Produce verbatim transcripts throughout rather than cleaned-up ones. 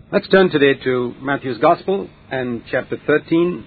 Let's turn today to Matthew's Gospel and chapter thirteen.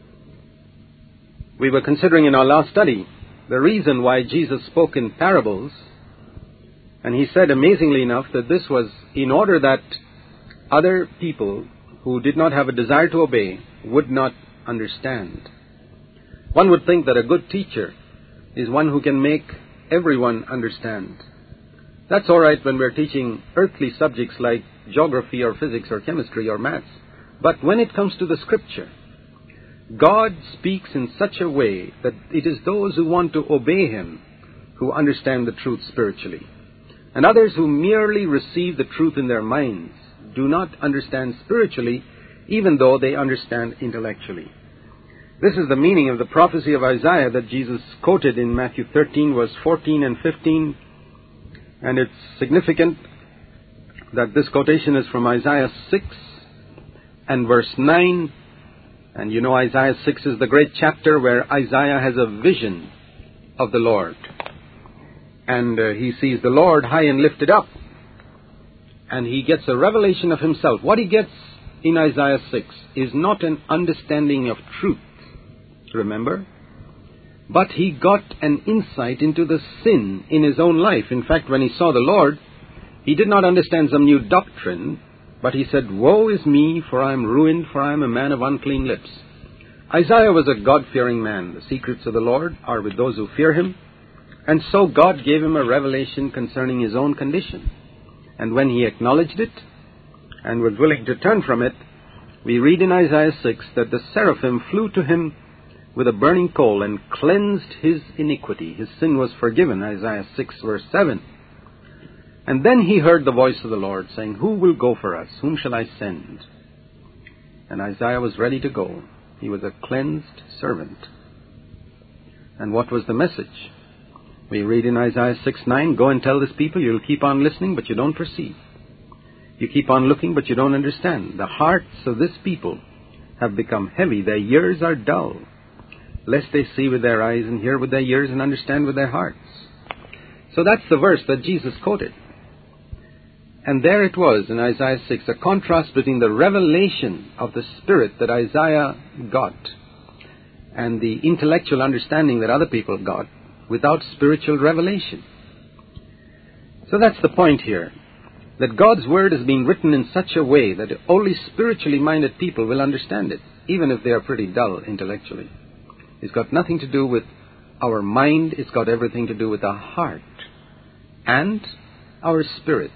We were considering in our last study the reason why Jesus spoke in parables, and he said amazingly enough that this was in order that other people who did not have a desire to obey would not understand. One would think that a good teacher is one who can make everyone understand. That's all right when we're teaching earthly subjects like geography or physics or chemistry or maths. But when it comes to the Scripture, God speaks in such a way that it is those who want to obey Him who understand the truth spiritually. And others who merely receive the truth in their minds do not understand spiritually, even though they understand intellectually. This is the meaning of the prophecy of Isaiah that Jesus quoted in Matthew thirteen, verse fourteen and fifteen. And it's significant that this quotation is from Isaiah six and verse nine. And you know Isaiah six is the great chapter where Isaiah has a vision of the Lord. And uh, he sees the Lord high and lifted up. And he gets a revelation of himself. What he gets in Isaiah six is not an understanding of truth, remember? But he got an insight into the sin in his own life. In fact, when he saw the Lord, he did not understand some new doctrine, but he said, "Woe is me, for I am ruined, for I am a man of unclean lips." Isaiah was a God-fearing man. The secrets of the Lord are with those who fear Him. And so God gave him a revelation concerning his own condition. And when he acknowledged it and was willing to turn from it, we read in Isaiah six that the seraphim flew to him with a burning coal and cleansed his iniquity. His sin was forgiven, Isaiah six, verse seven. And then he heard the voice of the Lord saying, "Who will go for us? Whom shall I send?" And Isaiah was ready to go. He was a cleansed servant. And what was the message? We read in Isaiah six nine, "Go and tell this people, you'll keep on listening, but you don't perceive. You keep on looking, but you don't understand. The hearts of this people have become heavy. Their ears are dull, lest they see with their eyes and hear with their ears and understand with their hearts." So that's the verse that Jesus quoted. And there it was in Isaiah six, a contrast between the revelation of the Spirit that Isaiah got and the intellectual understanding that other people got without spiritual revelation. So that's the point here, that God's Word is being written in such a way that only spiritually minded people will understand it, even if they are pretty dull intellectually. It's got nothing to do with our mind, it's got everything to do with our heart and our spirit,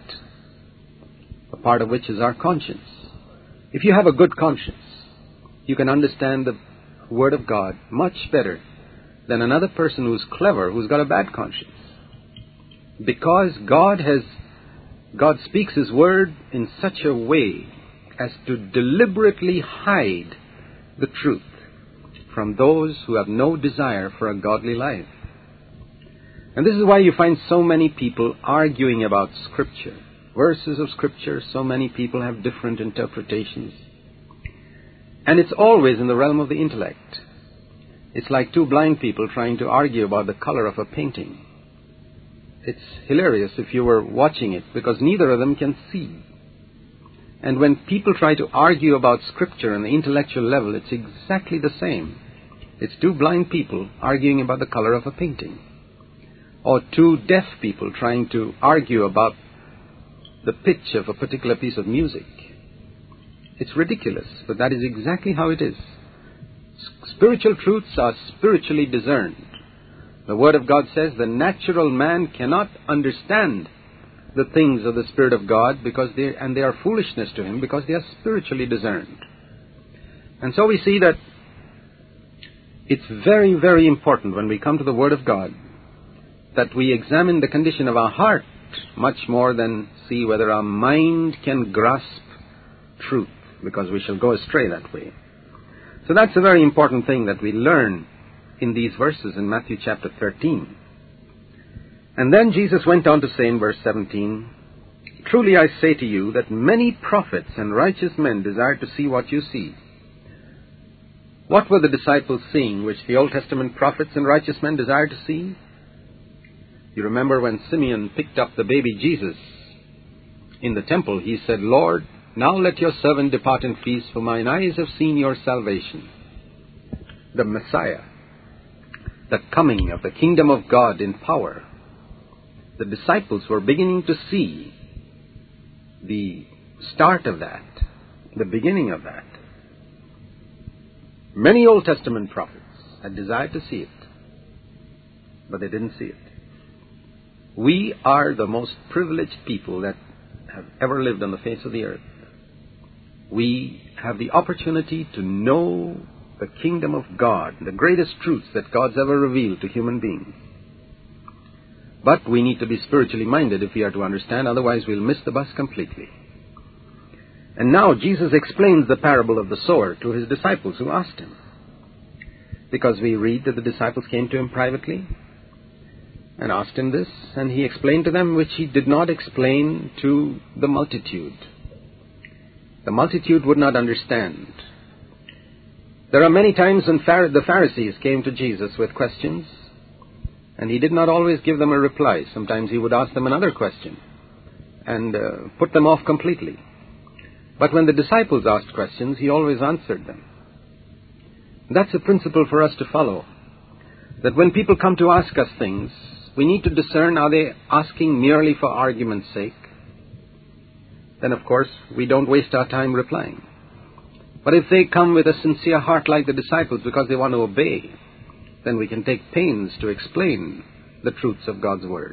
a part of which is our conscience. If you have a good conscience, you can understand the Word of God much better than another person who's clever, who's got a bad conscience. Because God has, God speaks His Word in such a way as to deliberately hide the truth from those who have no desire for a godly life. And this is why you find so many people arguing about Scripture. Verses of Scripture, so many people have different interpretations. And it's always in the realm of the intellect. It's like two blind people trying to argue about the color of a painting. It's hilarious if you were watching it, because neither of them can see. And when people try to argue about Scripture on the intellectual level, it's exactly the same. It's two blind people arguing about the color of a painting. Or two deaf people trying to argue about the pitch of a particular piece of music. It's ridiculous, but that is exactly how it is. Spiritual truths are spiritually discerned. The Word of God says the natural man cannot understand the things of the Spirit of God, because they and they are foolishness to him, because they are spiritually discerned. And so we see that it's very, very important when we come to the Word of God that we examine the condition of our heart much more than see whether our mind can grasp truth, because we shall go astray that way. So that's a very important thing that we learn in these verses in Matthew chapter thirteen. And then Jesus went on to say in verse seventeen, "Truly I say to you that many prophets and righteous men desired to see what you see." What were the disciples seeing which the Old Testament prophets and righteous men desired to see? You remember when Simeon picked up the baby Jesus in the temple, he said, "Lord, Now let your servant depart in peace, for mine eyes have seen your salvation, the Messiah, the coming of the kingdom of God in power. The disciples were beginning to see the start of that, the beginning of that. Many Old Testament prophets had desired to see it, but they didn't see it. We are the most privileged people that have ever lived on the face of the earth. We have the opportunity to know the kingdom of God, the greatest truths that God's ever revealed to human beings. But we need to be spiritually minded if we are to understand, otherwise we'll miss the bus completely. And now Jesus explains the parable of the sower to his disciples who asked him. Because we read that the disciples came to him privately and asked him this, and he explained to them which he did not explain to the multitude. The multitude would not understand. There are many times when the Pharisees came to Jesus with questions, and he did not always give them a reply. Sometimes he would ask them another question and uh, put them off completely. But when the disciples asked questions, he always answered them. That's a principle for us to follow. That when people come to ask us things, we need to discern, are they asking merely for argument's sake? Then, of course, we don't waste our time replying. But if they come with a sincere heart like the disciples because they want to obey, then we can take pains to explain the truths of God's Word.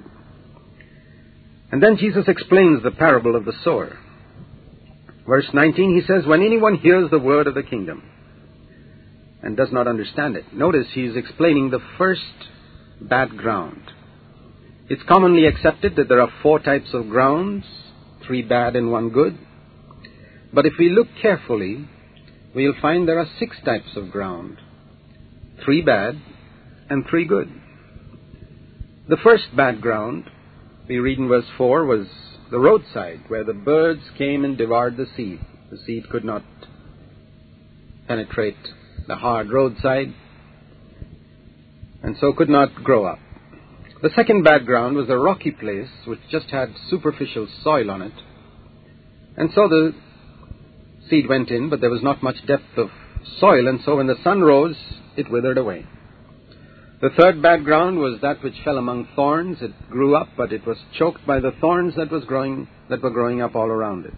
And then Jesus explains the parable of the sower. Verse nineteen, he says, when anyone hears the word of the kingdom and does not understand it. Notice he's explaining the first bad ground. It's commonly accepted that there are four types of grounds, three bad and one good. But if we look carefully, we'll find there are six types of ground, three bad and three good. The first bad ground, we read in verse four, was the roadside, where the birds came and devoured the seed. The seed could not penetrate the hard roadside, and so could not grow up. The second bad ground was a rocky place which just had superficial soil on it, and so the seed went in, but there was not much depth of soil, and so when the sun rose, it withered away. The third bad ground was that which fell among thorns. It grew up, but it was choked by the thorns that was growing, that were growing up all around it.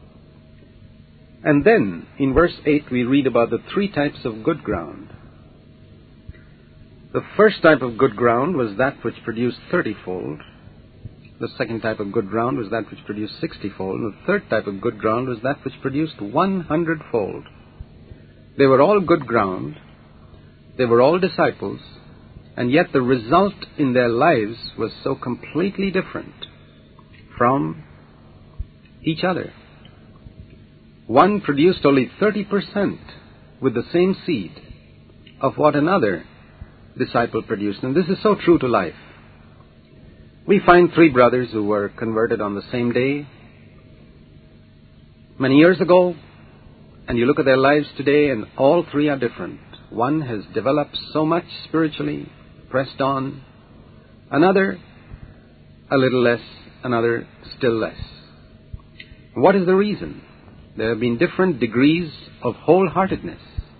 And then, in verse eight, we read about the three types of good ground. The first type of good ground was that which produced thirty-fold. The second type of good ground was that which produced sixty-fold. And the third type of good ground was that which produced one hundred-fold. They were all good ground. They were all disciples. And yet the result in their lives was so completely different from each other. One produced only thirty percent with the same seed of what another disciple produced. And this is so true to life. We find three brothers who were converted on the same day many years ago, and you look at their lives today and all three are different. One has developed so much spiritually, pressed on. Another, a little less. Another, still less. What is the reason? There have been different degrees of wholeheartedness.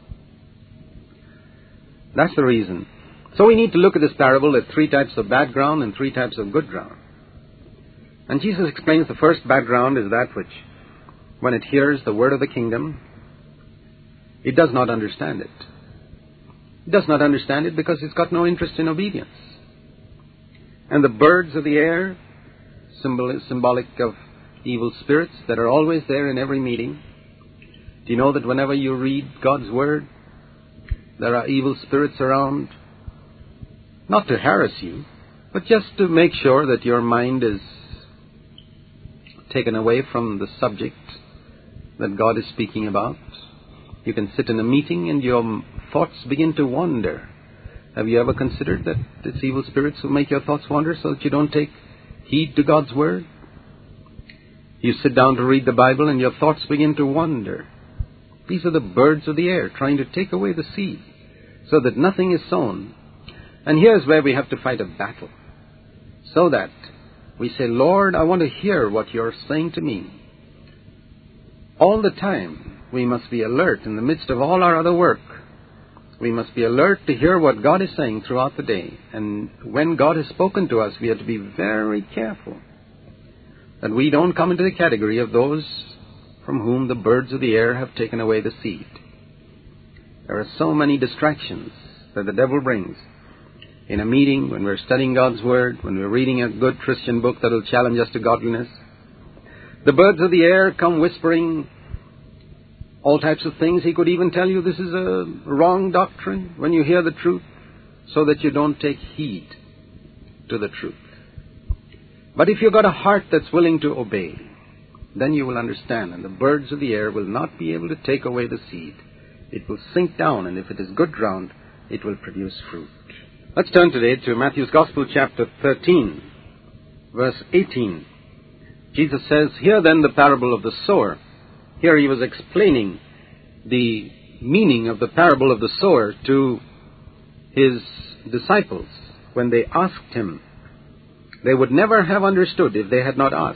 That's the reason. So we need to look at this parable at three types of bad ground and three types of good ground. And Jesus explains the first bad ground is that which, when it hears the word of the kingdom, it does not understand it. It does not understand it because it's got no interest in obedience. And the birds of the air, symbol, symbolic of evil spirits that are always there in every meeting. Do you know that whenever you read God's Word, there are evil spirits around? Not to harass you, but just to make sure that your mind is taken away from the subject that God is speaking about. You can sit in a meeting and your thoughts begin to wander. Have you ever considered that it's evil spirits who make your thoughts wander so that you don't take heed to God's Word? You sit down to read the Bible and your thoughts begin to wander. These are the birds of the air trying to take away the seed so that nothing is sown. And here's where we have to fight a battle. So that we say, Lord, I want to hear what you're saying to me. all the time, we must be alert in the midst of all our other work. We must be alert to hear what God is saying throughout the day. And when God has spoken to us, we have to be very careful that we don't come into the category of those from whom the birds of the air have taken away the seed. There are so many distractions that the devil brings in a meeting, when we're studying God's Word, when we're reading a good Christian book that will challenge us to godliness. The birds of the air come whispering all types of things. He could even tell you this is a wrong doctrine when you hear the truth, so that you don't take heed to the truth. But if you've got a heart that's willing to obey, then you will understand, and the birds of the air will not be able to take away the seed. It will sink down, and if it is good ground, it will produce fruit. Let's turn today to Matthew's Gospel, chapter thirteen, verse eighteen. Jesus says, "Hear then the parable of the sower." Here he was explaining the meaning of the parable of the sower to his disciples when they asked him. They would never have understood if they had not asked.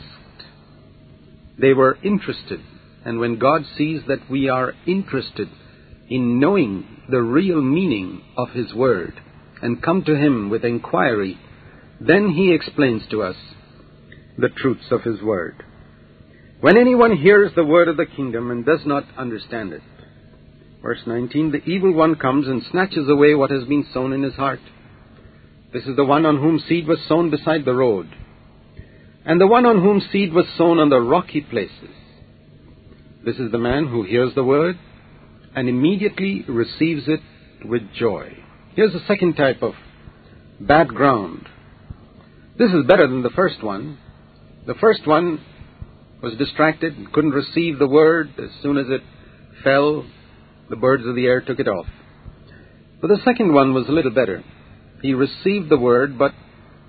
They were interested, and when God sees that we are interested in knowing the real meaning of His Word and come to Him with inquiry, then He explains to us the truths of His Word. When anyone hears the word of the kingdom and does not understand it, verse nineteen, the evil one comes and snatches away what has been sown in his heart. This is the one on whom seed was sown beside the road, and the one on whom seed was sown on the rocky places. This is the man who hears the word and immediately receives it with joy. Here's the second type of bad ground. This is better than the first one. The first one was distracted, couldn't receive the word. As soon as it fell, the birds of the air took it off. But the second one was a little better. He received the word, but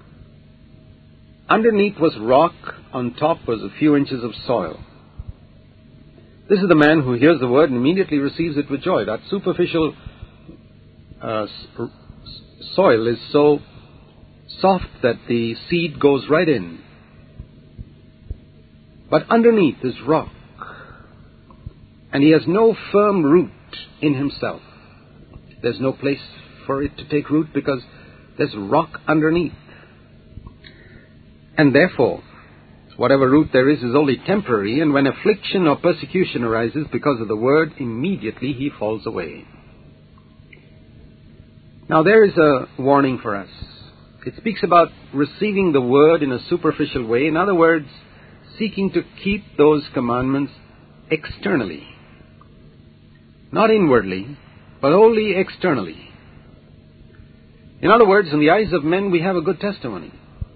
underneath was rock, on top was a few inches of soil. This is the man who hears the word and immediately receives it with joy. That superficial uh, soil is so soft that the seed goes right in. But underneath is rock, and he has no firm root in himself. There's no place for it to take root because there's rock underneath. And therefore, whatever root there is is only temporary, and when affliction or persecution arises because of the word, immediately he falls away. Now there is a warning for us. It speaks about receiving the word in a superficial way. In other words, seeking to keep those commandments externally. Not inwardly, but only externally. In other words, in the eyes of men, we have a good testimony.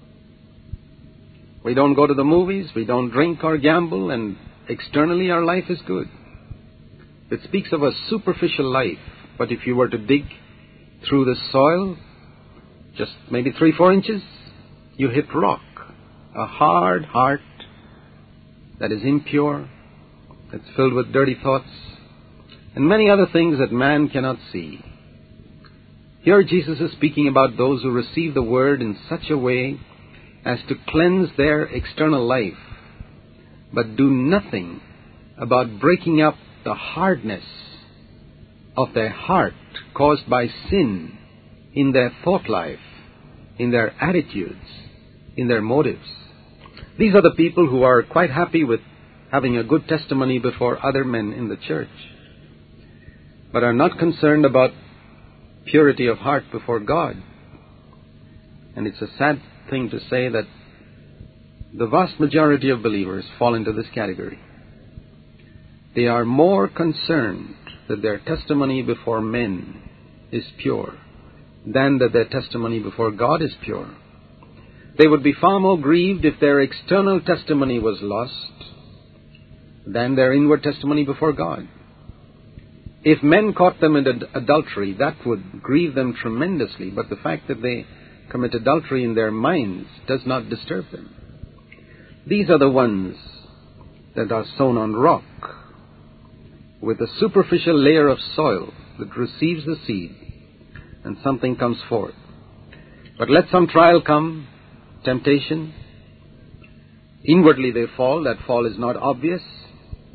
We don't go to the movies, we don't drink or gamble, and externally our life is good. It speaks of a superficial life, but if you were to dig through the soil, just maybe three, four inches, you hit rock. A hard heart that is impure, that's filled with dirty thoughts, and many other things that man cannot see. Here Jesus is speaking about those who receive the word in such a way as to cleanse their external life, but do nothing about breaking up the hardness of their heart caused by sin in their thought life, in their attitudes, in their motives. These are the people who are quite happy with having a good testimony before other men in the church, but are not concerned about purity of heart before God. And it's a sad thing to say that the vast majority of believers fall into this category. They are more concerned that their testimony before men is pure than that their testimony before God is pure. They would be far more grieved if their external testimony was lost than their inward testimony before God. If men caught them in ad- adultery, that would grieve them tremendously, but the fact that they commit adultery in their minds does not disturb them. These are the ones that are sown on rock, with a superficial layer of soil that receives the seed, and something comes forth. But let some trial come, temptation. Inwardly they fall. That fall is not obvious.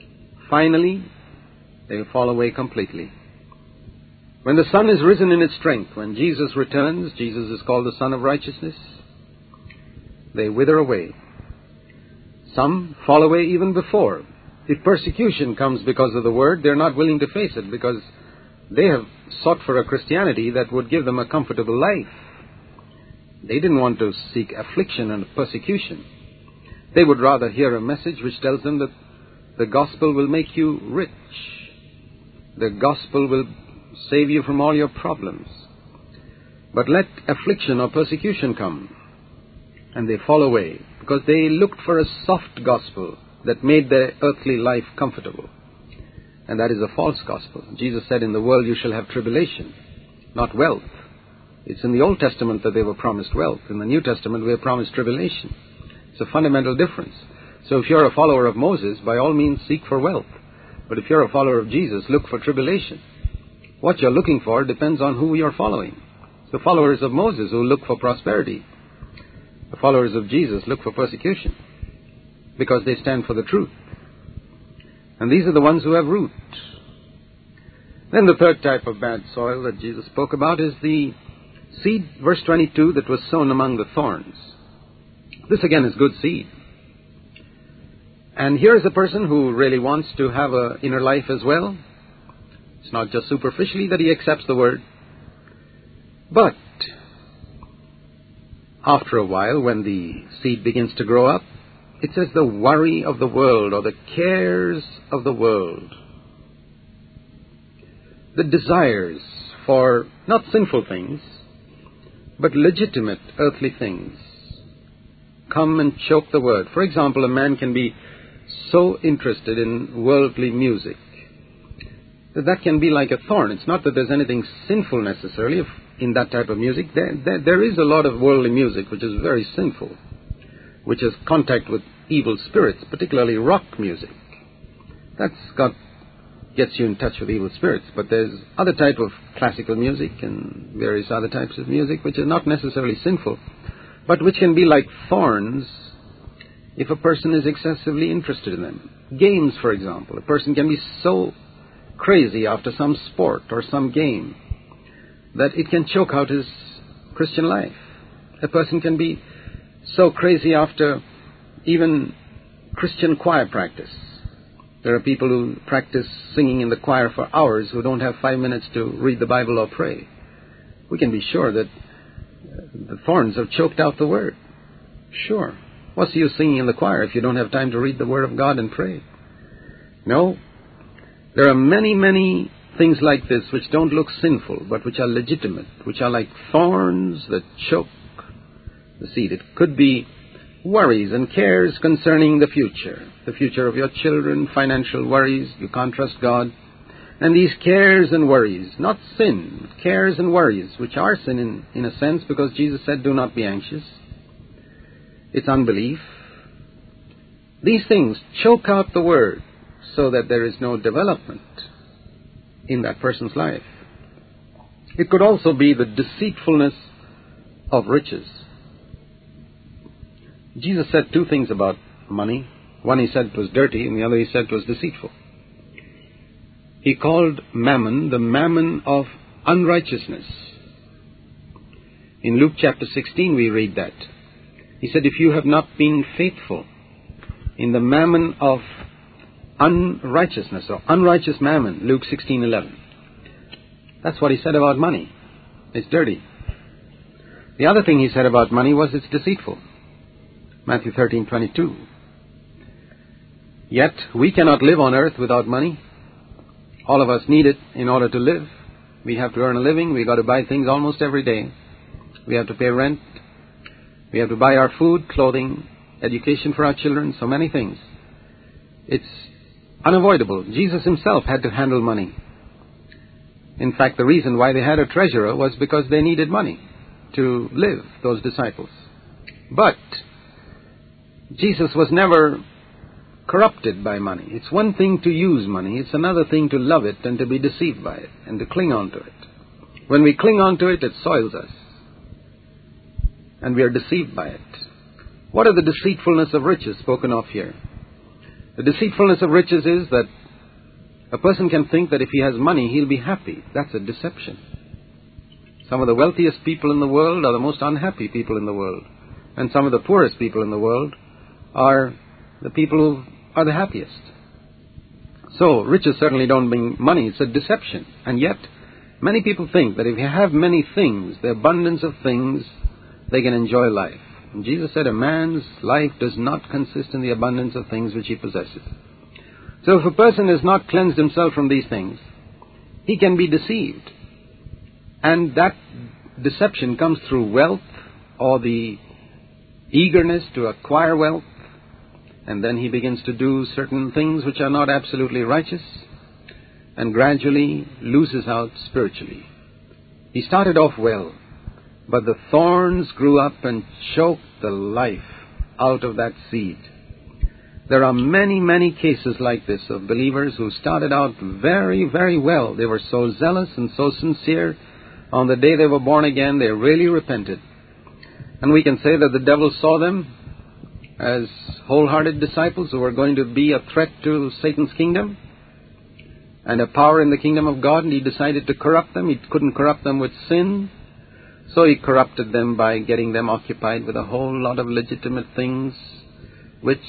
finally they'll fall away completely. When the sun is risen in its strength, when Jesus returns, Jesus is called the Son of Righteousness, they wither away. Some fall away even before. If persecution comes because of the Word, they're not willing to face it because they have sought for a Christianity that would give them a comfortable life. They didn't want to seek affliction and persecution. They would rather hear a message which tells them that the gospel will make you rich. The gospel will save you from all your problems. But let affliction or persecution come, and they fall away because they looked for a soft gospel that made their earthly life comfortable. And that is a false gospel. Jesus said, in the world you shall have tribulation, not wealth. It's in the Old Testament that they were promised wealth. In the New Testament we are promised tribulation. It's a fundamental difference. So if you're a follower of Moses, by all means seek for wealth. But if you're a follower of Jesus, look for tribulation. What you're looking for depends on who you're following. The followers of Moses who look for prosperity. The followers of Jesus look for persecution because they stand for the truth. And these are the ones who have root. Then the third type of bad soil that Jesus spoke about is the seed, verse twenty-two, that was sown among the thorns. This again is good seed. And here is a person who really wants to have an inner life as well. It's not just superficially that he accepts the Word. But after a while, when the seed begins to grow up, it says the worry of the world or the cares of the world, the desires for not sinful things, but legitimate earthly things, come and choke the Word. For example, a man can be so interested in worldly music that that can be like a thorn. It's not that there's anything sinful necessarily in that type of music. There, there, there is a lot of worldly music which is very sinful, which has contact with evil spirits, particularly rock music. That's got gets you in touch with evil spirits. But there's other type of classical music and various other types of music which are not necessarily sinful, but which can be like thorns if a person is excessively interested in them. Games, for example. A person can be so crazy after some sport or some game that it can choke out his Christian life. A person can be so crazy after even Christian choir practice. There are people who practice singing in the choir for hours who don't have five minutes to read the Bible or pray. We can be sure that the thorns have choked out the Word. Sure. What's the use singing in the choir if you don't have time to read the Word of God and pray? No. There are many, many things like this which don't look sinful, but which are legitimate, which are like thorns that choke the seed. It could be worries and cares concerning the future, the future of your children, financial worries. You can't trust God. And these cares and worries, not sin, cares and worries, which are sin in, in a sense, because Jesus said, do not be anxious. It's unbelief. These things choke out the Word so that there is no development in that person's life. It could also be the deceitfulness of riches. Jesus said two things about money. One, he said it was dirty, and the other he said it was deceitful. He called mammon the mammon of unrighteousness. In Luke chapter sixteen we read that. He said, if you have not been faithful in the mammon of unrighteousness, or unrighteous mammon, Luke sixteen eleven. That's what he said about money. It's dirty. The other thing he said about money was it's deceitful. Matthew thirteen twenty-two. Yet we cannot live on earth without money. All of us need it in order to live. We have to earn a living. We've got to buy things almost every day. We have to pay rent. We have to buy our food, clothing, education for our children, so many things. It's unavoidable. Jesus himself had to handle money. In fact, the reason why they had a treasurer was because they needed money to live, those disciples. But Jesus was never corrupted by money. It's one thing to use money. It's another thing to love it and to be deceived by it and to cling on to it. When we cling on to it, it soils us. And we are deceived by it. What are the deceitfulness of riches spoken of here? The deceitfulness of riches is that A person can think that if he has money, he'll be happy. That's a deception. Some of the wealthiest people in the world are the most unhappy people in the world. And some of the poorest people in the world are the people who are the happiest. So, riches certainly don't bring money. It's a deception. And yet, many people think that if you have many things, the abundance of things, they can enjoy life. And Jesus said a man's life does not consist in the abundance of things which he possesses. So if a person has not cleansed himself from these things, he can be deceived. And that deception comes through wealth or the eagerness to acquire wealth. And then he begins to do certain things which are not absolutely righteous and gradually loses out spiritually. He started off well, but the thorns grew up and choked the life out of that seed. There are many, many cases like this of believers who started out very, very well. They were so zealous and so sincere. On the day they were born again, they really repented. And we can say that the devil saw them as wholehearted disciples who were going to be a threat to Satan's kingdom and a power in the kingdom of God, and he decided to corrupt them. He couldn't corrupt them with sin, so he corrupted them by getting them occupied with a whole lot of legitimate things which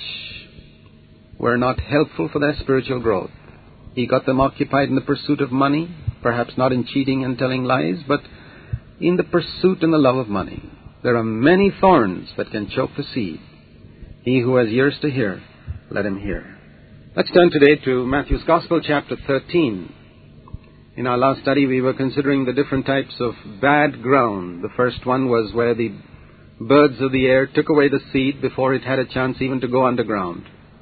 were not helpful for their spiritual growth. He got them occupied in the pursuit of money, perhaps not in cheating and telling lies, but in the pursuit and the love of money. There are many thorns that can choke the seed. He who has ears to hear, let him hear. Let's turn today to Matthew's Gospel, chapter thirteen. In our last study, we were considering the different types of bad ground. The first one was where the birds of the air took away the seed before it had a chance even to go underground.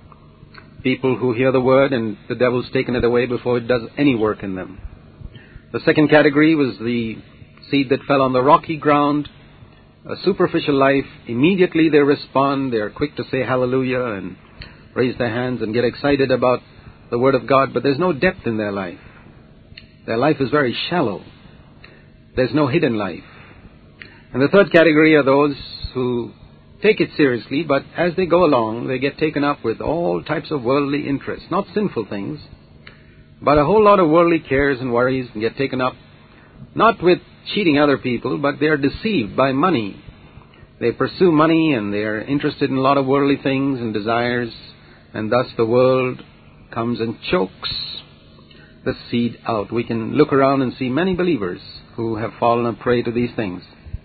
People who hear the word and the devil's taken it away before it does any work in them. The second category was the seed that fell on the rocky ground, a superficial life. Immediately they respond. They are quick to say hallelujah and raise their hands and get excited about the word of God, but there's no depth in their life. Their life is very shallow. There's no hidden life. And the third category are those who take it seriously, but as they go along, they get taken up with all types of worldly interests. Not sinful things, but a whole lot of worldly cares and worries, and get taken up not with cheating other people, but they are deceived by money. They pursue money and they are interested in a lot of worldly things and desires, and thus the world comes and chokes the seed out. We can look around and see many believers who have fallen a prey to these things.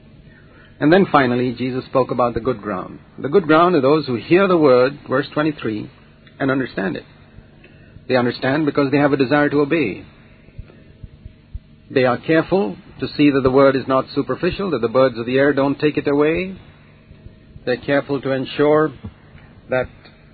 And then finally, Jesus spoke about the good ground. The good ground are those who hear the word, verse twenty-three, and understand it. They understand because they have a desire to obey. They are careful to see that the word is not superficial, that the birds of the air don't take it away. They're careful to ensure that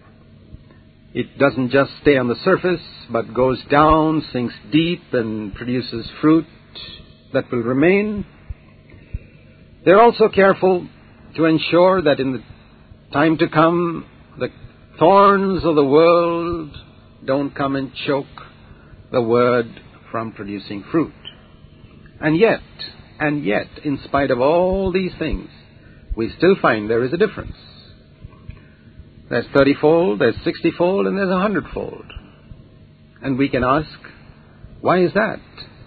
it doesn't just stay on the surface, but goes down, sinks deep, and produces fruit that will remain. They're also careful to ensure that in the time to come, the thorns of the world don't come and choke the word from producing fruit. And yet, and yet, in spite of all these things, we still find there is a difference. There's thirty-fold, there's sixty-fold, and there's a hundred-fold. And we can ask, why is that?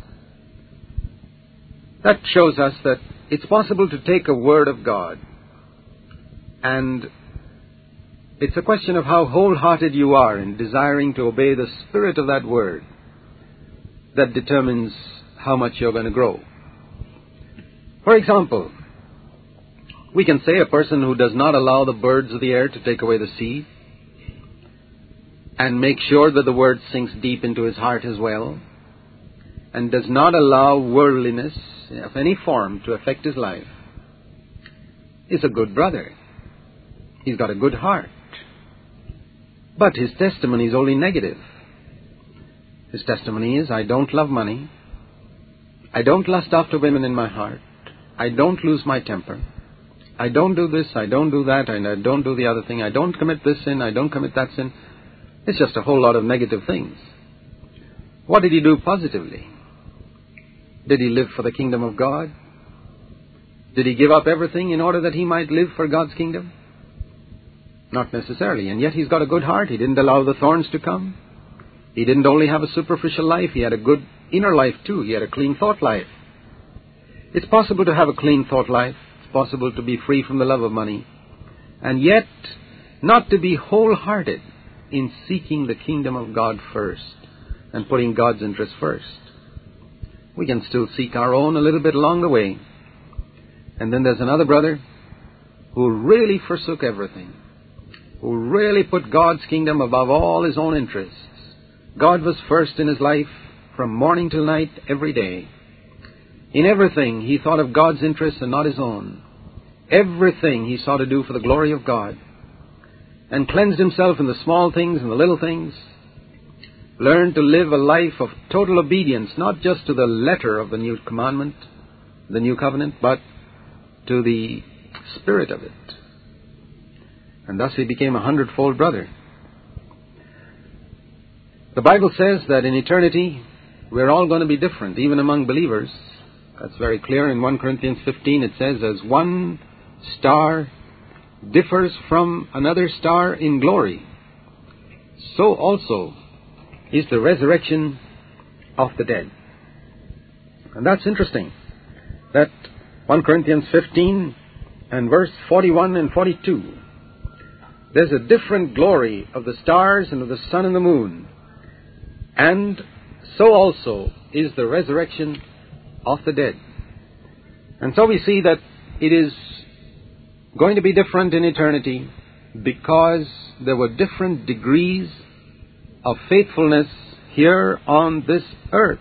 That shows us that it's possible to take a word of God, and it's a question of how wholehearted you are in desiring to obey the spirit of that word that determines how much you're going to grow. For example, we can say a person who does not allow the birds of the air to take away the seed and make sure that the word sinks deep into his heart as well, and does not allow worldliness of any form to affect his life, is a good brother. He's got a good heart. But his testimony is only negative. His testimony is, I don't love money. I don't lust after women in my heart. I don't lose my temper. I don't do this, I don't do that, and I don't do the other thing. I don't commit this sin, I don't commit that sin. It's just a whole lot of negative things. What did he do positively? Did he live for the kingdom of God? Did he give up everything in order that he might live for God's kingdom? Not necessarily. And yet he's got a good heart. He didn't allow the thorns to come. He didn't only have a superficial life, he had a good inner life too. He had a clean thought life. It's possible to have a clean thought life. It's possible to be free from the love of money, and yet not to be wholehearted in seeking the kingdom of God first and putting God's interest first. We can still seek our own a little bit along the way. And then there's another brother who really forsook everything, who really put God's kingdom above all his own interests. God was first in his life from morning till night, every day. In everything, he thought of God's interests and not his own. Everything he sought to do for the glory of God, and cleansed himself in the small things and the little things. Learned to live a life of total obedience, not just to the letter of the new commandment, the new covenant, but to the spirit of it. And thus he became a hundredfold brother. The Bible says that in eternity, we're all going to be different, even among believers. That's very clear. In First Corinthians fifteen, it says, as one star differs from another star in glory, so also is the resurrection of the dead. And that's interesting, that First Corinthians fifteen and verse forty-one and forty-two, there's a different glory of the stars and of the sun and the moon, and so also is the resurrection of the dead. And so we see that it is going to be different in eternity because there were different degrees of faithfulness here on this earth.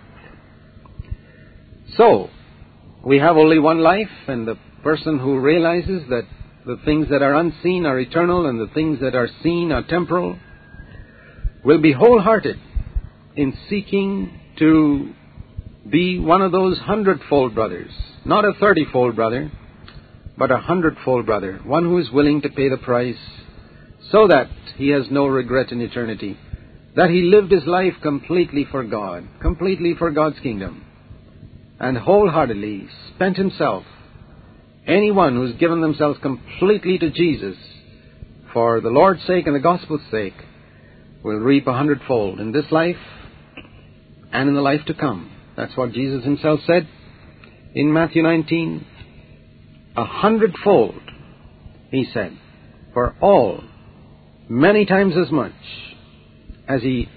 So, we have only one life, and the person who realizes that the things that are unseen are eternal and the things that are seen are temporal will be wholehearted in seeking to be one of those hundredfold brothers, not a thirtyfold brother, but a hundredfold brother, one who is willing to pay the price so that he has no regret in eternity, that he lived his life completely for God, completely for God's kingdom, and wholeheartedly spent himself. Anyone who's given themselves completely to Jesus for the Lord's sake and the gospel's sake will reap a hundredfold in this life and in the life to come. That's what Jesus himself said in Matthew nineteen. A hundredfold, he said, for all, many times as much as he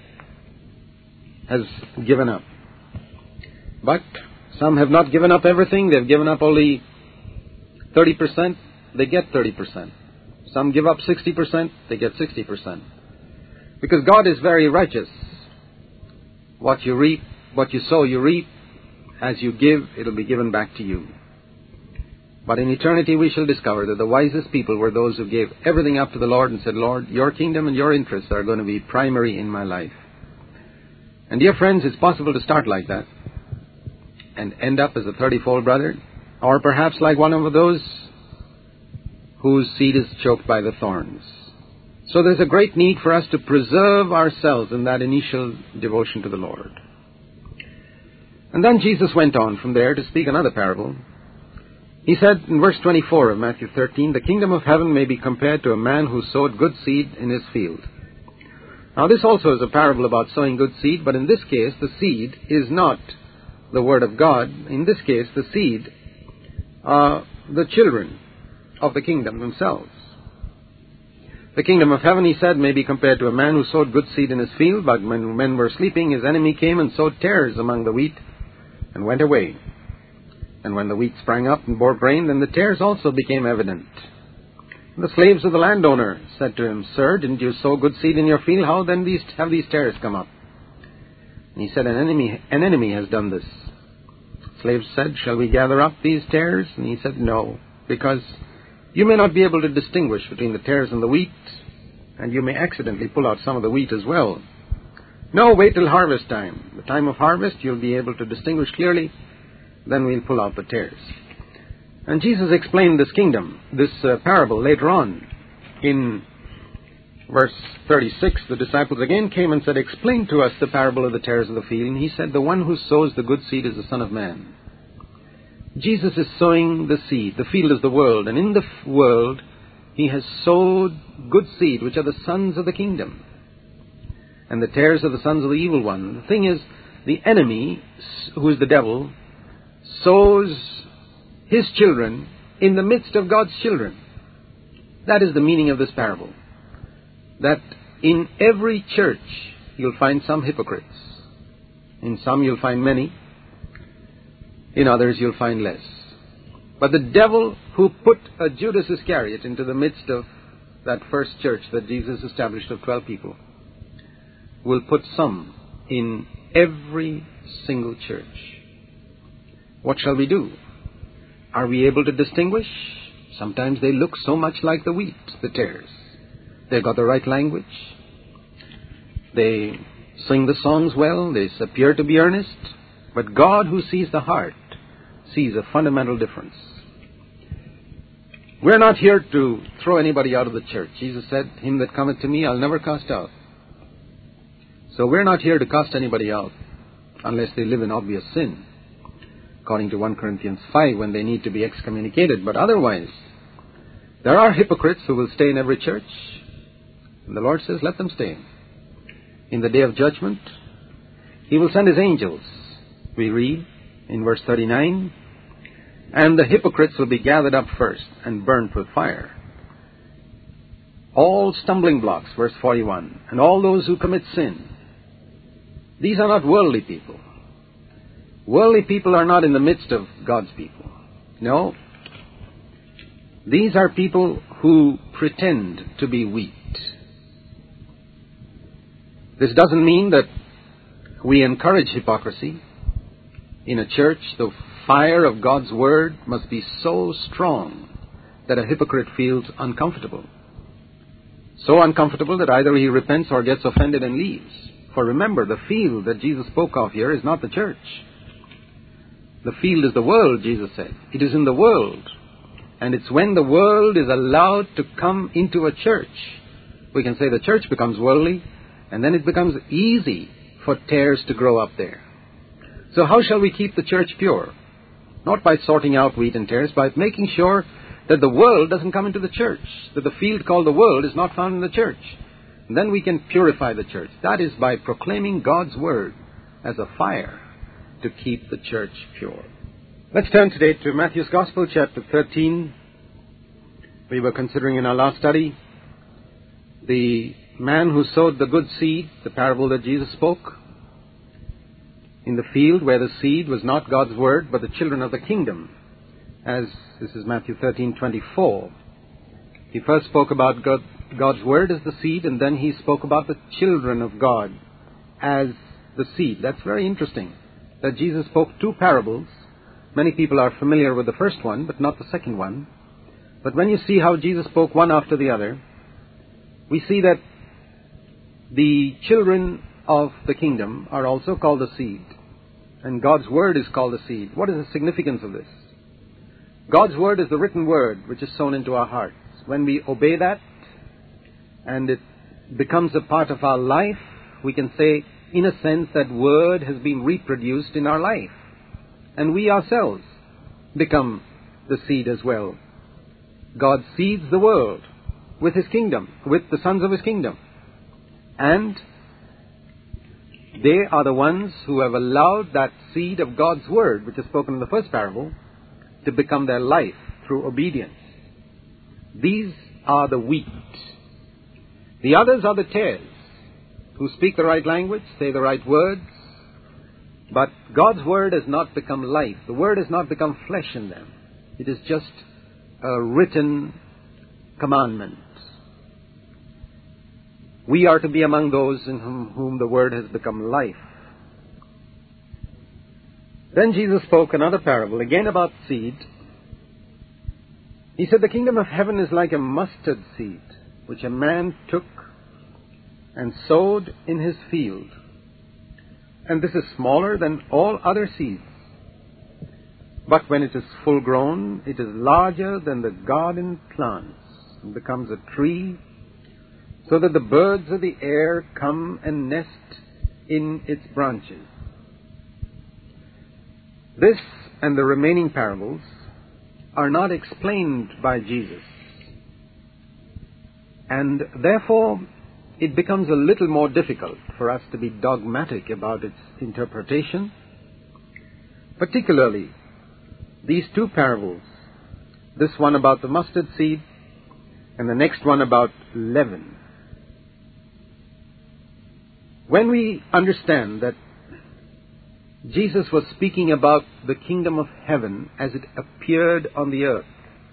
has given up. But some have not given up everything. They've given up only thirty percent. They get thirty percent. Some give up sixty percent. They get sixty percent. Because God is very righteous. What you reap, what you sow, you reap. As you give, it'll be given back to you. But in eternity we shall discover that the wisest people were those who gave everything up to the Lord and said, Lord, your kingdom and your interests are going to be primary in my life. And dear friends, it's possible to start like that and end up as a thirtyfold brother, or perhaps like one of those whose seed is choked by the thorns. So there's a great need for us to preserve ourselves in that initial devotion to the Lord. And then Jesus went on from there to speak another parable. He said in verse twenty-four of Matthew thirteen, the kingdom of heaven may be compared to a man who sowed good seed in his field. Now this also is a parable about sowing good seed, but in this case the seed is not the word of God. In this case the seed are the children of the kingdom themselves. The kingdom of heaven, he said, may be compared to a man who sowed good seed in his field, but when men were sleeping, his enemy came and sowed tares among the wheat and went away. And when the wheat sprang up and bore grain, then the tares also became evident. The slaves of the landowner said to him, Sir, didn't you sow good seed in your field? How then these, have these tares come up? And he said, an enemy, an enemy has done this. Slaves said, Shall we gather up these tares? And he said, No, because you may not be able to distinguish between the tares and the wheat, and you may accidentally pull out some of the wheat as well. No, wait till harvest time. The time of harvest, you'll be able to distinguish clearly. Then we'll pull out the tares. And Jesus explained this kingdom, this uh, parable later on. In verse thirty-six, the disciples again came and said, Explain to us the parable of the tares of the field. And he said, The one who sows the good seed is the Son of Man. Jesus is sowing the seed. The field is the world. And in the f- world, he has sowed good seed, which are the sons of the kingdom. and the tares are the sons of the evil one. The thing is, the enemy, who is the devil, sows his children in the midst of God's children. That is the meaning of this parable. That in every church you'll find some hypocrites. In some you'll find many. In others you'll find less. But the devil who put a Judas Iscariot into the midst of that first church that Jesus established of twelve people will put some in every single church. What shall we do? Are we able to distinguish? Sometimes they look so much like the wheat, the tares. They've got the right language. They sing the songs well. They appear to be earnest. But God, who sees the heart, sees a fundamental difference. We're not here to throw anybody out of the church. Jesus said, "Him that cometh to me, I'll never cast out." So we're not here to cast anybody out unless they live in obvious sin, according to First Corinthians five, when they need to be excommunicated. But otherwise, there are hypocrites who will stay in every church. And the Lord says, let them stay. In the day of judgment, He will send His angels. We read in verse thirty-nine, and the hypocrites will be gathered up first and burnt with fire. All stumbling blocks, verse forty-one, and all those who commit sin. These are not worldly people. Worldly people are not in the midst of God's people. No. These are people who pretend to be wheat. This doesn't mean that we encourage hypocrisy. In a church, the fire of God's Word must be so strong that a hypocrite feels uncomfortable. So uncomfortable that either he repents or gets offended and leaves. For remember, the field that Jesus spoke of here is not the church. The field is the world, Jesus said. It is in the world. And it's when the world is allowed to come into a church, we can say the church becomes worldly, and then it becomes easy for tares to grow up there. So how shall we keep the church pure? Not by sorting out wheat and tares, by making sure that the world doesn't come into the church, that the field called the world is not found in the church. And then we can purify the church. That is by proclaiming God's Word as a fire to keep the church pure. Let's turn today to Matthew's Gospel, chapter thirteen. We were considering in our last study the man who sowed the good seed, the parable that Jesus spoke, in the field where the seed was not God's Word, but the children of the kingdom, as this is Matthew thirteen twenty-four. He first spoke about God, God's Word as the seed, and then he spoke about the children of God as the seed. That's very interesting, that Jesus spoke two parables. Many people are familiar with the first one, but not the second one. But when you see how Jesus spoke one after the other, we see that the children of the kingdom are also called the seed, and God's Word is called the seed. What is the significance of this? God's Word is the written Word which is sown into our hearts. When we obey that and it becomes a part of our life, we can say, in a sense, that Word has been reproduced in our life. And we ourselves become the seed as well. God seeds the world with His kingdom, with the sons of His kingdom. And they are the ones who have allowed that seed of God's Word, which is spoken in the first parable, to become their life through obedience. These are the wheat. The others are the tares, who speak the right language, say the right words, but God's Word has not become life. The Word has not become flesh in them. It is just a written commandment. We are to be among those in whom, whom the Word has become life. Then Jesus spoke another parable, again about seed. He said, the kingdom of heaven is like a mustard seed, which a man took and sowed in his field. And this is smaller than all other seeds. But when it is full grown, it is larger than the garden plants, and becomes a tree, so that the birds of the air come and nest in its branches. This and the remaining parables are not explained by Jesus. And therefore, it becomes a little more difficult for us to be dogmatic about its interpretation, particularly these two parables, this one about the mustard seed and the next one about leaven. When we understand that Jesus was speaking about the kingdom of heaven as it appeared on the earth,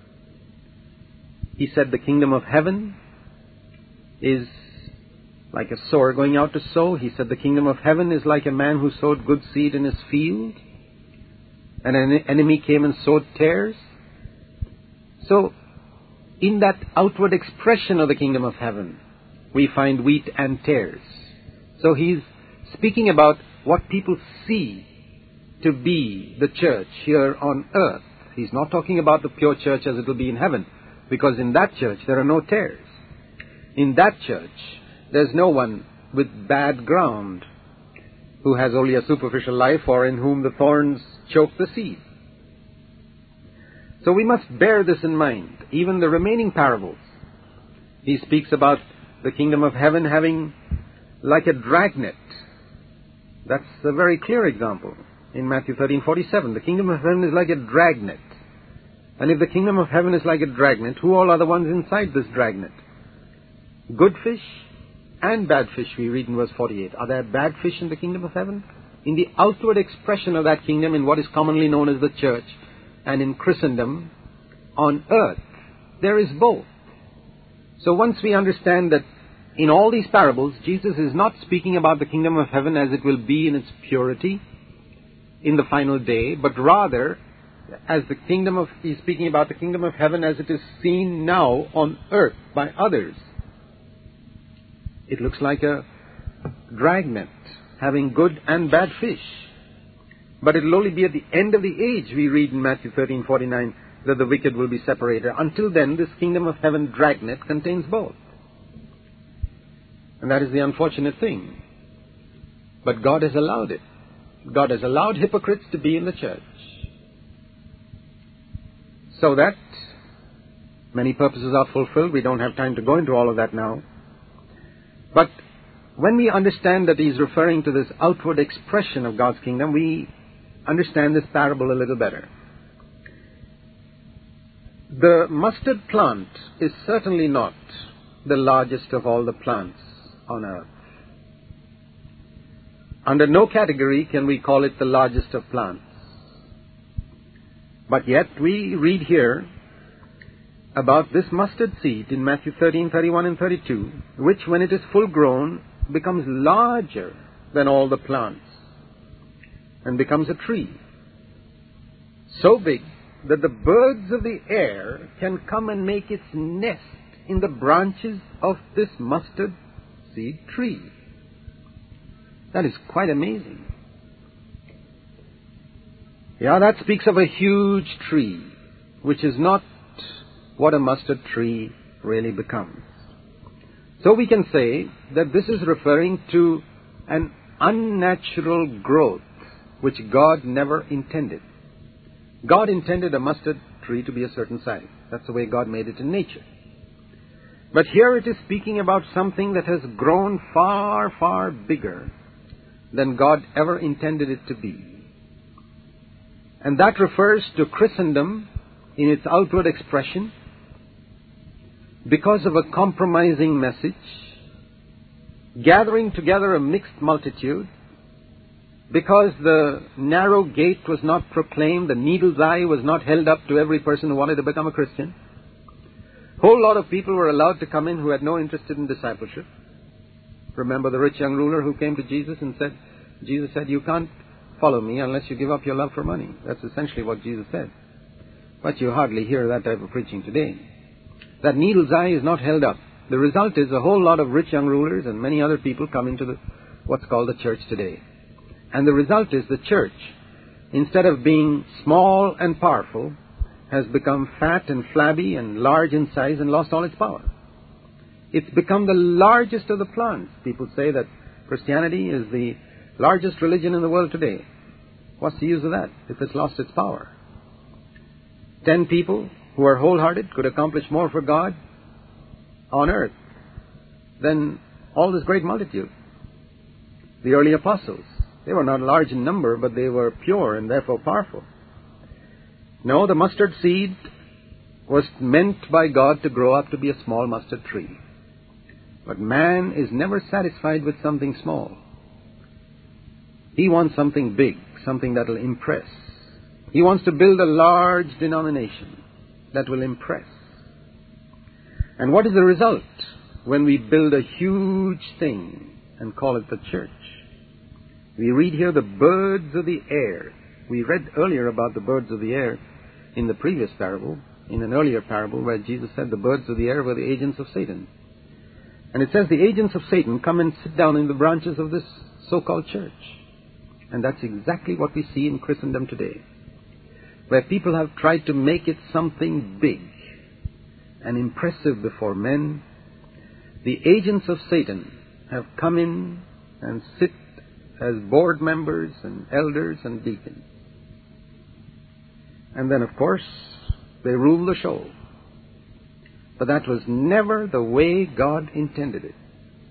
he said the kingdom of heaven is like a sower going out to sow. He said the kingdom of heaven is like a man who sowed good seed in his field, and an enemy came and sowed tares. So, in that outward expression of the kingdom of heaven, we find wheat and tares. So he's speaking about what people see to be the church here on earth. He's not talking about the pure church as it will be in heaven, because in that church there are no tares. In that church, there's no one with bad ground who has only a superficial life or in whom the thorns choke the seed. So we must bear this in mind. Even the remaining parables, he speaks about the kingdom of heaven having like a dragnet. That's a very clear example in Matthew thirteen forty-seven. The kingdom of heaven is like a dragnet. And if the kingdom of heaven is like a dragnet, who all are the ones inside this dragnet? Good fish and bad fish, we read in verse forty-eight. Are there bad fish in the kingdom of heaven? In the outward expression of that kingdom, in what is commonly known as the church, and in Christendom, on earth, there is both. So once we understand that in all these parables, Jesus is not speaking about the kingdom of heaven as it will be in its purity in the final day, but rather as the kingdom of, he's speaking about the kingdom of heaven as it is seen now on earth by others. It looks like a dragnet having good and bad fish. But it will only be at the end of the age, we read in Matthew thirteen forty-nine, that the wicked will be separated. Until then, this kingdom of heaven dragnet contains both. And that is the unfortunate thing. But God has allowed it. God has allowed hypocrites to be in the church, so that many purposes are fulfilled. We don't have time to go into all of that now. But when we understand that he's referring to this outward expression of God's kingdom, we understand this parable a little better. The mustard plant is certainly not the largest of all the plants on earth. Under no category can we call it the largest of plants. But yet we read here about this mustard seed in Matthew thirteen, thirty-one and thirty-two, which when it is full grown becomes larger than all the plants and becomes a tree, so big that the birds of the air can come and make its nest in the branches of this mustard seed tree. That is quite amazing. Yeah, that speaks of a huge tree, which is not what a mustard tree really becomes. So we can say that this is referring to an unnatural growth which God never intended. God intended a mustard tree to be a certain size. That's the way God made it in nature. But here it is speaking about something that has grown far, far bigger than God ever intended it to be. And that refers to Christendom in its outward expression, because of a compromising message, gathering together a mixed multitude, because the narrow gate was not proclaimed, the needle's eye was not held up to every person who wanted to become a Christian. A whole lot of people were allowed to come in who had no interest in discipleship. Remember the rich young ruler who came to Jesus and said, Jesus said, you can't follow me unless you give up your love for money. That's essentially what Jesus said. But you hardly hear that type of preaching today. That needle's eye is not held up. The result is a whole lot of rich young rulers and many other people come into the, what's called the church today. And the result is the church, instead of being small and powerful, has become fat and flabby and large in size and lost all its power. It's become the largest of the plants. People say that Christianity is the largest religion in the world today. What's the use of that if it's lost its power? Ten people who are wholehearted could accomplish more for God on earth than all this great multitude? The early apostles. They were not large in number, but they were pure and therefore powerful. No, the mustard seed was meant by God to grow up to be a small mustard tree. But man is never satisfied with something small. He wants something big, something that will impress. He wants to build a large denomination that will impress. And what is the result when we build a huge thing and call it the church? We read here the birds of the air. We read earlier about the birds of the air in the previous parable, in an earlier parable where Jesus said the birds of the air were the agents of Satan. And it says the agents of Satan come and sit down in the branches of this so-called church. And that's exactly what we see in Christendom today, where people have tried to make it something big and impressive before men. The agents of Satan have come in and sit as board members and elders and deacons. And then, of course, they rule the show. But that was never the way God intended it.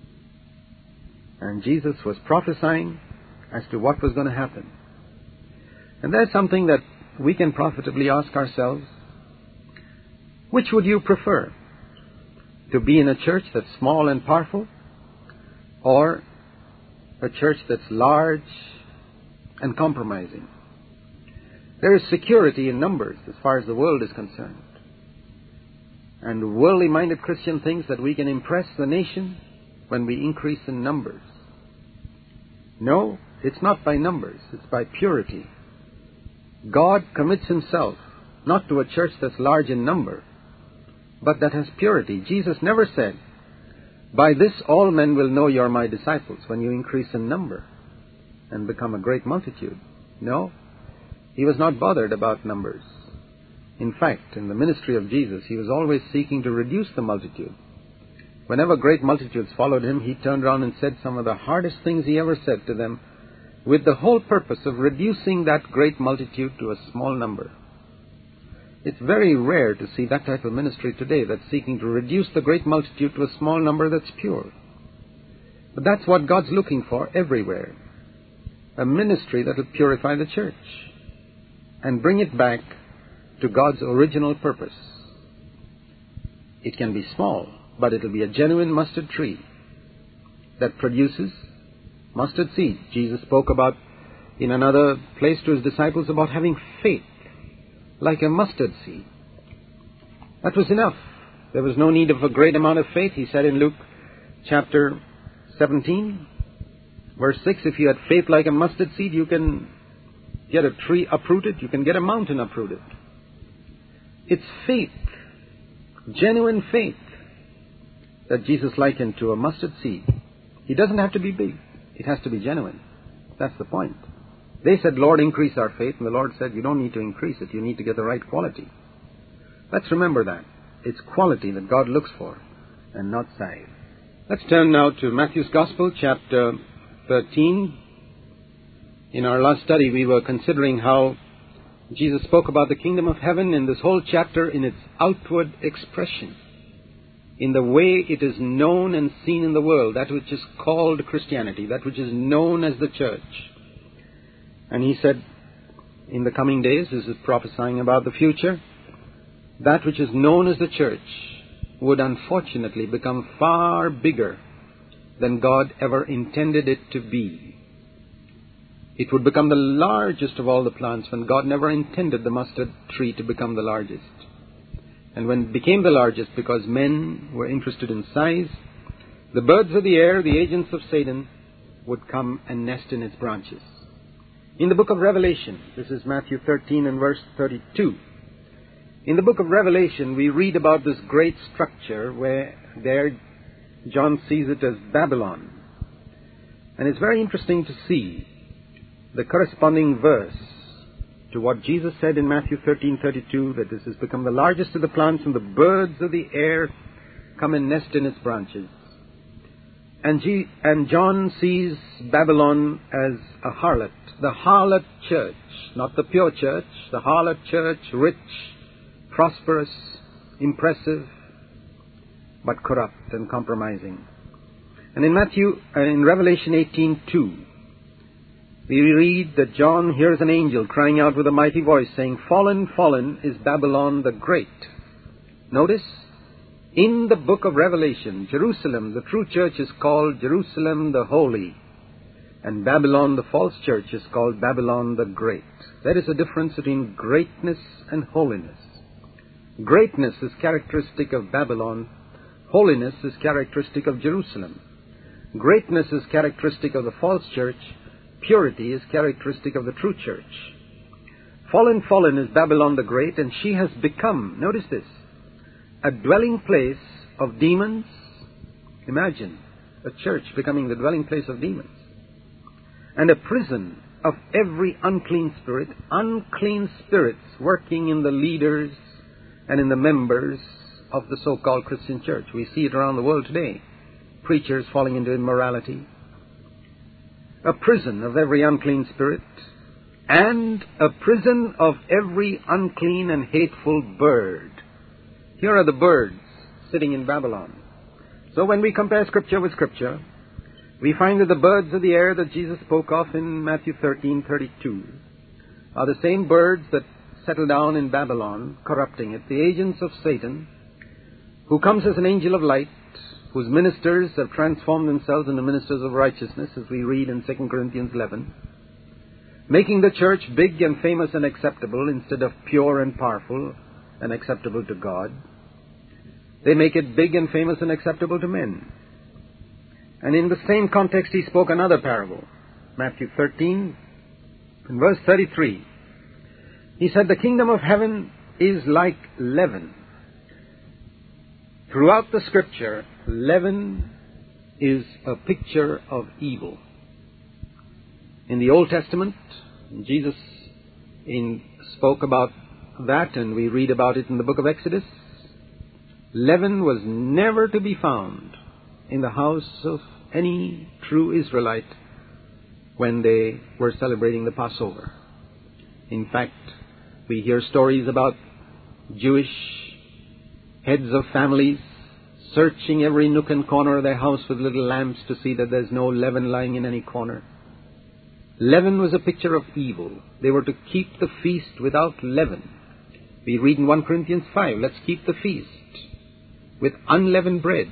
And Jesus was prophesying as to what was going to happen. And there's something that we can profitably ask ourselves. Which would you prefer? To be in a church that's small and powerful, or a church that's large and compromising? There is security in numbers as far as the world is concerned. And worldly-minded Christian thinks that we can impress the nation when we increase in numbers. No, it's not by numbers, it's by purity. God commits himself not to a church that's large in number, but that has purity. Jesus never said, "By this all men will know you're my disciples," when you increase in number and become a great multitude. No, he was not bothered about numbers. In fact, in the ministry of Jesus, he was always seeking to reduce the multitude. Whenever great multitudes followed him, he turned around and said some of the hardest things he ever said to them, with the whole purpose of reducing that great multitude to a small number. It's very rare to see that type of ministry today that's seeking to reduce the great multitude to a small number that's pure. But that's what God's looking for everywhere. A ministry that will purify the church and bring it back to God's original purpose. It can be small, but it will be a genuine mustard tree that produces mustard seed. Jesus spoke about in another place to his disciples about having faith like a mustard seed. That was enough. There was no need of a great amount of faith. He said in Luke chapter seventeen, verse six, if you had faith like a mustard seed, you can get a tree uprooted, you can get a mountain uprooted. It's faith, genuine faith, that Jesus likened to a mustard seed. It doesn't have to be big. It has to be genuine. That's the point. They said, "Lord, increase our faith." And the Lord said, "You don't need to increase it. You need to get the right quality." Let's remember that. It's quality that God looks for and not size. Let's turn now to Matthew's Gospel, chapter thirteen. In our last study, we were considering how Jesus spoke about the kingdom of heaven in this whole chapter in its outward expression, in the way it is known and seen in the world, that which is called Christianity, that which is known as the church. And he said, in the coming days, this is prophesying about the future, that which is known as the church would unfortunately become far bigger than God ever intended it to be. It would become the largest of all the plants when God never intended the mustard tree to become the largest. And when it became the largest, because men were interested in size, the birds of the air, the agents of Satan, would come and nest in its branches. In the book of Revelation, this is Matthew thirteen and verse thirty-two. In the book of Revelation, we read about this great structure where there John sees it as Babylon. And it's very interesting to see the corresponding verse to what Jesus said in Matthew thirteen thirty-two, that this has become the largest of the plants, and the birds of the air come and nest in its branches. And, G- and John sees Babylon as a harlot, the harlot church, not the pure church, the harlot church, rich, prosperous, impressive, but corrupt and compromising. And in Matthew, uh, in Revelation eighteen two, we read that John hears an angel crying out with a mighty voice, saying, "Fallen, fallen is Babylon the Great." Notice, in the book of Revelation, Jerusalem, the true church, is called Jerusalem the Holy, and Babylon, the false church, is called Babylon the Great. There is a difference between greatness and holiness. Greatness is characteristic of Babylon. Holiness is characteristic of Jerusalem. Greatness is characteristic of the false church. Purity is characteristic of the true church. Fallen, fallen is Babylon the Great, and she has become, notice this, a dwelling place of demons. Imagine a church becoming the dwelling place of demons. And a prison of every unclean spirit, unclean spirits working in the leaders and in the members of the so-called Christian church. We see it around the world today. Preachers falling into immorality. A prison of every unclean spirit, and a prison of every unclean and hateful bird. Here are the birds sitting in Babylon. So when we compare Scripture with Scripture, we find that the birds of the air that Jesus spoke of in Matthew thirteen thirty-two are the same birds that settle down in Babylon, corrupting it, the agents of Satan, who comes as an angel of light, whose ministers have transformed themselves into ministers of righteousness, as we read in Second Corinthians eleven, making the church big and famous and acceptable instead of pure and powerful and acceptable to God. They make it big and famous and acceptable to men. And in the same context, he spoke another parable, Matthew thirteen, in verse thirty-three. He said, "The kingdom of heaven is like leaven." Throughout the Scripture, leaven is a picture of evil. In the Old Testament, Jesus in, spoke about that, and we read about it in the book of Exodus. Leaven was never to be found in the house of any true Israelite when they were celebrating the Passover. In fact, we hear stories about Jewish heads of families searching every nook and corner of their house with little lamps to see that there's no leaven lying in any corner. Leaven was a picture of evil. They were to keep the feast without leaven. We read in First Corinthians five, let's keep the feast with unleavened bread.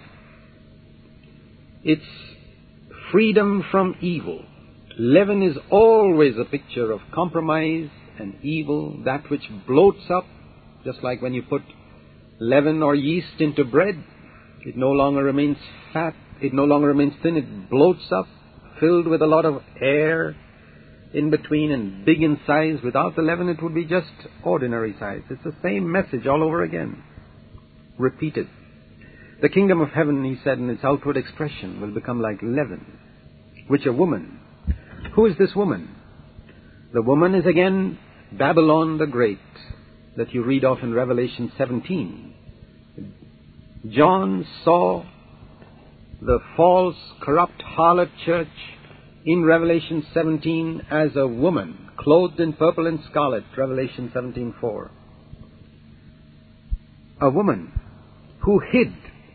It's freedom from evil. Leaven is always a picture of compromise and evil, that which bloats up, just like when you put leaven or yeast into bread. It no longer remains fat, it no longer remains thin, it bloats up, filled with a lot of air in between and big in size. Without the leaven, it would be just ordinary size. It's the same message all over again, repeated. The kingdom of heaven, he said, in its outward expression will become like leaven, which a woman. Who is this woman? The woman is again Babylon the Great, that you read of in Revelation seventeen. John saw the false, corrupt harlot church in Revelation seventeen as a woman clothed in purple and scarlet, Revelation seventeen four. A woman who hid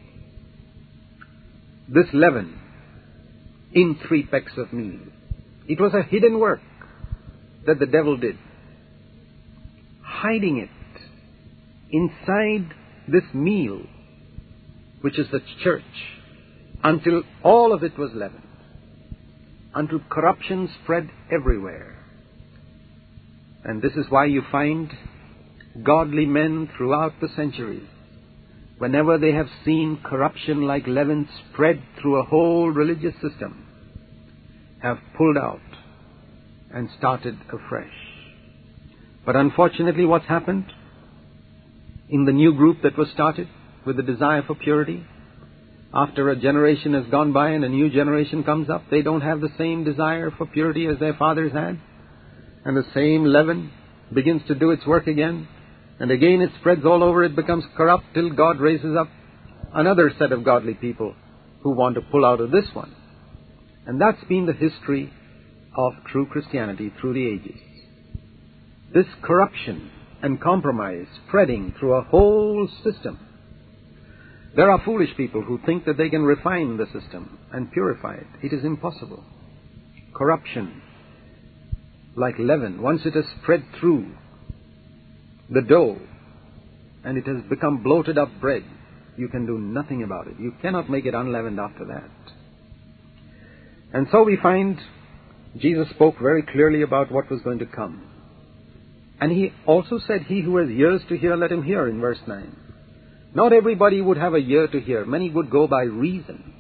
this leaven in three pecks of meal. It was a hidden work that the devil did, hiding it inside this meal, which is the church, until all of it was leavened, until corruption spread everywhere. And this is why you find godly men throughout the centuries, whenever they have seen corruption like leaven spread through a whole religious system, have pulled out and started afresh. But unfortunately, what's happened in the new group that was started with the desire for purity, after a generation has gone by and a new generation comes up, they don't have the same desire for purity as their fathers had. And the same leaven begins to do its work again. And again it spreads all over, it becomes corrupt till God raises up another set of godly people who want to pull out of this one. And that's been the history of true Christianity through the ages. This corruption and compromise spreading through a whole system. There are foolish people who think that they can refine the system and purify it. It is impossible. Corruption, like leaven, once it has spread through the dough and it has become bloated up bread, you can do nothing about it. You cannot make it unleavened after that. And so we find Jesus spoke very clearly about what was going to come. And he also said, he who has ears to hear, let him hear, in verse nine. Not everybody would have a ear to hear. Many would go by reason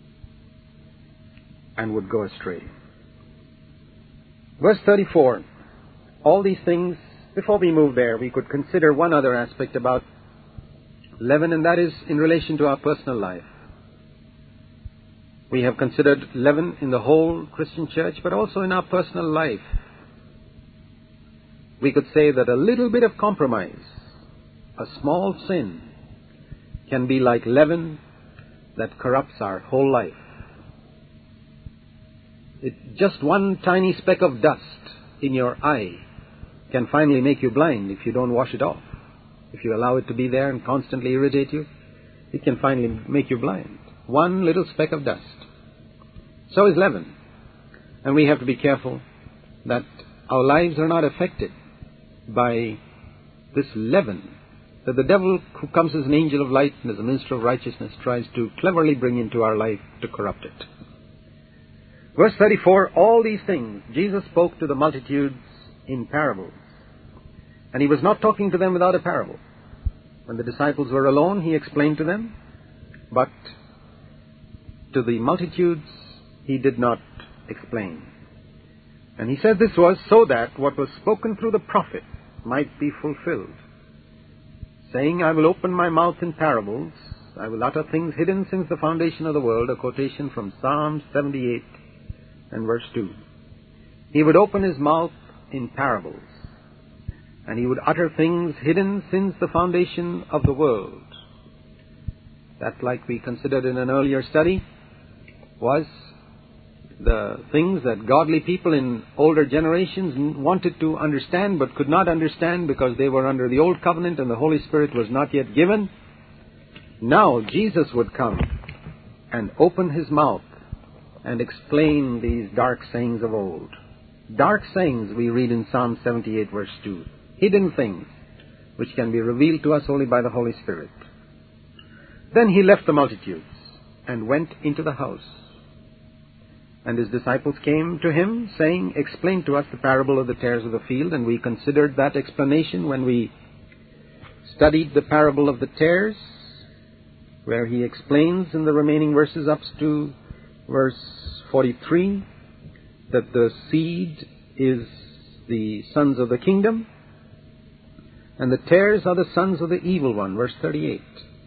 and would go astray. Verse thirty-four, all these things, before we move there, we could consider one other aspect about leaven, and that is in relation to our personal life. We have considered leaven in the whole Christian church, but also in our personal life. We could say that a little bit of compromise, a small sin, can be like leaven that corrupts our whole life. It, just one tiny speck of dust in your eye can finally make you blind if you don't wash it off. If you allow it to be there and constantly irritate you, it can finally make you blind. One little speck of dust. So is leaven. And we have to be careful that our lives are not affected by this leaven that the devil, who comes as an angel of light and as a minister of righteousness, tries to cleverly bring into our life to corrupt it. Verse thirty-four, all these things Jesus spoke to the multitudes in parables. And he was not talking to them without a parable. When the disciples were alone, he explained to them, but to the multitudes he did not explain. And he said this was so that what was spoken through the prophet might be fulfilled, saying, I will open my mouth in parables, I will utter things hidden since the foundation of the world, a quotation from Psalm seventy-eight and verse two. He would open his mouth in parables, and he would utter things hidden since the foundation of the world. That, like we considered in an earlier study, was the things that godly people in older generations wanted to understand but could not understand because they were under the old covenant and the Holy Spirit was not yet given. Now Jesus would come and open his mouth and explain these dark sayings of old. Dark sayings we read in Psalm seventy-eight verse two. Hidden things which can be revealed to us only by the Holy Spirit. Then he left the multitudes and went into the house. And his disciples came to him, saying, explain to us the parable of the tares of the field. And we considered that explanation when we studied the parable of the tares, where he explains in the remaining verses up to verse forty-three that the seed is the sons of the kingdom, and the tares are the sons of the evil one, verse thirty-eight.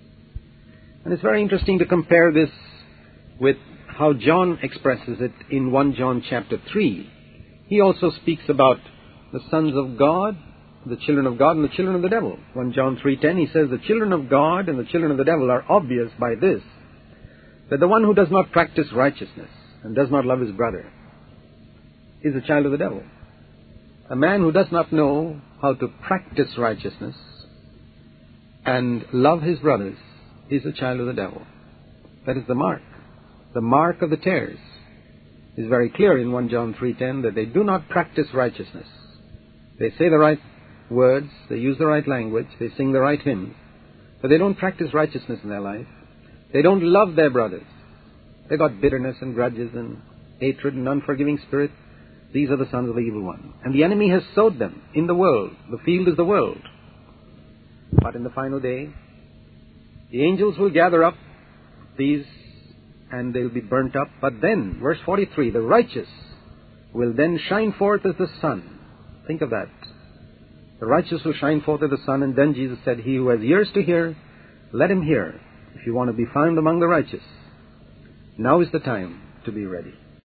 And it's very interesting to compare this with how John expresses it in First John chapter three. He also speaks about the sons of God, the children of God, and the children of the devil. First John three ten, he says, the children of God and the children of the devil are obvious by this, that the one who does not practice righteousness and does not love his brother is a child of the devil. A man who does not know how to practice righteousness and love his brothers is a child of the devil. That is the mark. The mark of the tares is very clear in First John three ten that they do not practice righteousness. They say the right words, they use the right language, they sing the right hymns, but they don't practice righteousness in their life. They don't love their brothers. They've got bitterness and grudges and hatred and unforgiving spirit. These are the sons of the evil one. And the enemy has sowed them in the world. The field is the world. But in the final day, the angels will gather up these and they'll be burnt up. But then, verse forty-three, the righteous will then shine forth as the sun. Think of that. The righteous will shine forth as the sun. And then Jesus said, he who has ears to hear, let him hear. If you want to be found among the righteous, now is the time to be ready.